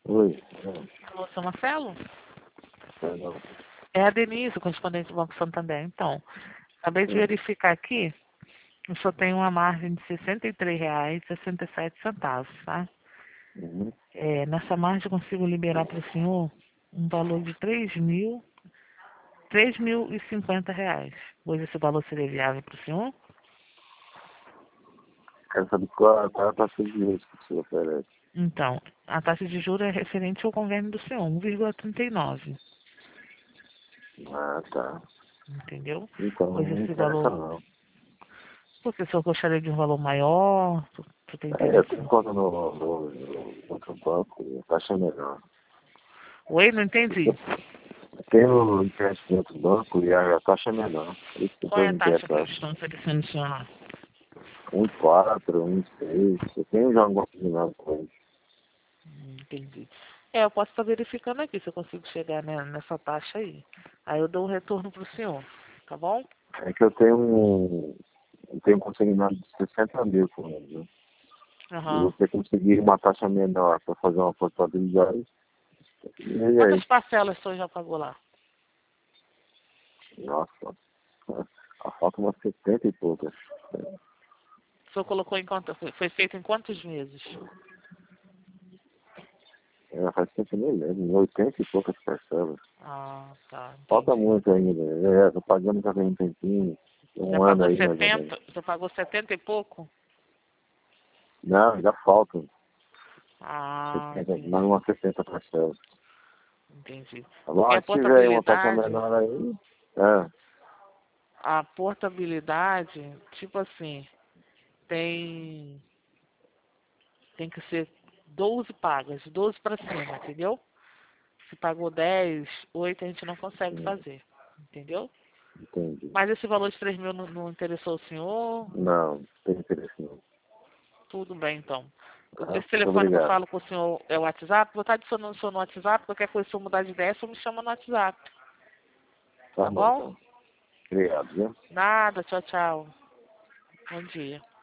Oi. Alô, seu Marcelo? Não. É a Denise, correspondente do Banco Santander. Então, acabei de verificar aqui, o senhor tem uma margem de R$ 63,67, tá? Uhum. Nessa margem eu consigo liberar para o senhor um valor de R$ 3.050. Hoje esse valor seria viável para o senhor? Quero saber qual é a taxa de juros que você oferece. Então, a taxa de juros é referente ao convênio do senhor, 1,39, Ah, tá. entendeu? Então, Pois não esse interessa valor, não. porque o senhor gostaria de um valor maior, tu tem Eu interesse? tenho conta no outro banco e a taxa é melhor. Oi, não entendi. Eu tenho empréstimo em outro banco e a taxa é menor. Por isso que eu Qual estou é a taxa que interessado. eles estão oferecendo, senhor lá? 1,4, 1,6. Eu tenho já um combinado com eles. Entendi. Eu posso estar verificando aqui se eu consigo chegar nessa taxa aí. Aí eu dou um retorno pro senhor, tá bom? É que eu tenho um consignado de 60 mil com eles, né? E Aham. você conseguir uma taxa menor para fazer uma portabilidade, e Quantas aí, parcelas o senhor já pagou lá? nossa, a falta umas 70 e poucas. O senhor colocou em quanto? Foi feito em quantos meses? Faz tempo que eu nem lembro, em 80 e poucas parcelas. Ah, tá, Falta entendi. muito ainda. Tô pagando já tem um tempinho, Já um ano pagou aí mais ou menos. 70? Já pagou 70 e pouco? Não, já faltam. Ah, 70, mais entendi. umas 60 parcelas. Entendi. Tá Porque bom? Se tiver aí uma taxa menor aí, é, a portabilidade, tipo assim, tem tem que ser 12 pagas, 12 para cima, entendeu? Se pagou 10, 8 a gente não consegue fazer, entendeu? entendi. Mas esse valor de 3 mil não interessou o senhor? Não, tem interesse não. Tudo bem, então. Tá? Esse Muito telefone que eu obrigado. falo com o senhor é o WhatsApp? Vou estar adicionando o senhor no WhatsApp, qualquer coisa, se eu mudar de ideia, o senhor me chama no WhatsApp, Tá tá bom bom? então. Obrigado, viu? Nada, tchau, tchau. Bom dia.